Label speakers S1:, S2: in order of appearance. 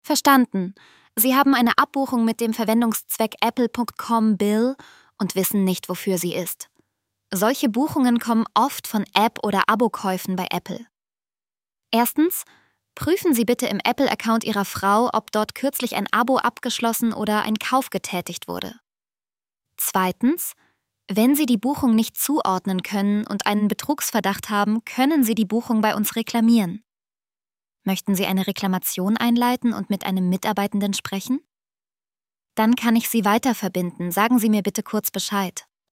S1: Verstanden. Sie haben eine Abbuchung mit dem Verwendungszweck apple.com-bill und wissen nicht, wofür sie ist. Solche Buchungen kommen oft von App- oder Abokäufen bei Apple. Erstens, prüfen Sie bitte im Apple-Account Ihrer Frau, ob dort kürzlich ein Abo abgeschlossen oder ein Kauf getätigt wurde. Zweitens, wenn Sie die Buchung nicht zuordnen können und einen Betrugsverdacht haben, können Sie die Buchung bei uns reklamieren. Möchten Sie eine Reklamation einleiten und mit einem Mitarbeitenden sprechen? Dann kann ich Sie weiter verbinden. Sagen Sie mir bitte kurz Bescheid.